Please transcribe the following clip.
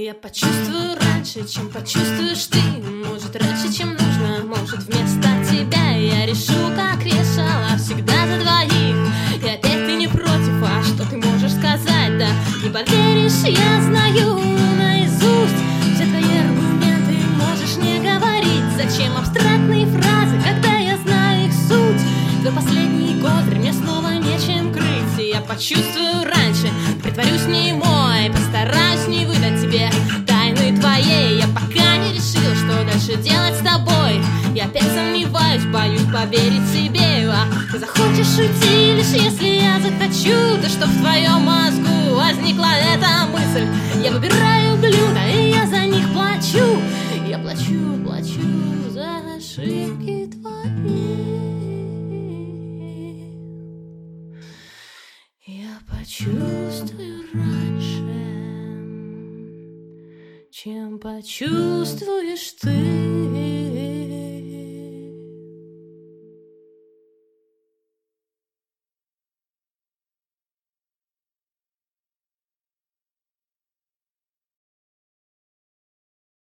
Я почувствую раньше, чем почувствуешь ты. Может, раньше, чем нужно, может, вместо тебя. Я решу, как решала, всегда за двоих. И опять ты не против, а что ты можешь сказать? Да не поверишь, я знаю наизусть все твои аргументы, можешь не говорить. Зачем абстрактные фразы, когда я знаю их суть? Твой последний год мне снова нечем крыть. И я почувствую раньше, притворюсь немой, постараюсь не выдать тебе тайны твоей. Я пока не решил, что дальше делать с тобой. Я опять сомневаюсь, боюсь поверить себе. А ты захочешь уйти, лишь если я захочу. Да что в твоем мозгу возникла эта мысль? Я выбираю блюда, и я за них плачу. Я плачу за ошибки твои. Я почувствую раньше, чем почувствуешь ты.